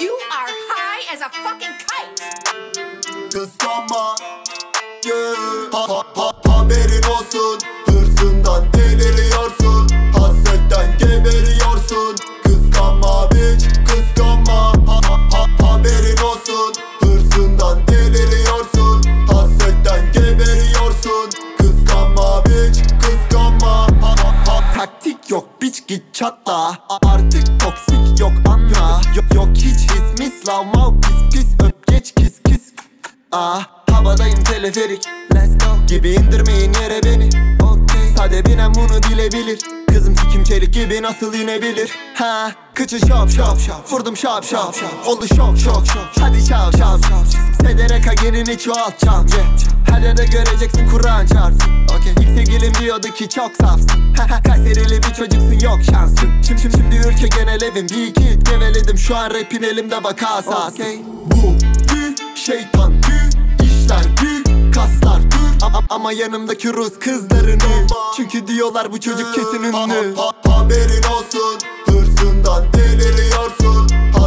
You are high as a fucking kite. Kıskanma, yeah. Haberin olsun, hırsından deliriyorsun, hasretten geberiyorsun. Kıskanma bitch, kıskanma. Haberin olsun, hırsından deliriyorsun, hasretten geberiyorsun. Kıskanma bitch, kıskanma. Taktik yok bitch, git çatla. Artık toksik yok anla. Yok hiç his mis, love mal pis pis, öp geç kiss kiss. Havadayım teleferik, let's go gibi, indirmeyin yere beni. Okay. Sade binen bunu bilebilir. Kızım sikim çelik gibi nasıl inebilir? Kıçı şop şop şop, vurdum şop şop şop. Oldu şok şok şok, hadi şov şov. Sedereka gelini çoğalt çal, yeah. Her yerde göreceksin Kur'an çarpsın, okay. İlk sevgilim diyordu ki çok safsın. Kayserili bir çocuksun, yok şansın. Şimdi ülke genel evim, bir iki geveledim. Şu an rapin elimde bak asas, okay. Bu bir şeytan işler büyük, kaslar dur. Ama yanımdaki Rus kızlarını, çünkü diyorlar bu çocuk kesin ünlü. Haberin olsun, hırsından deliriyorsun,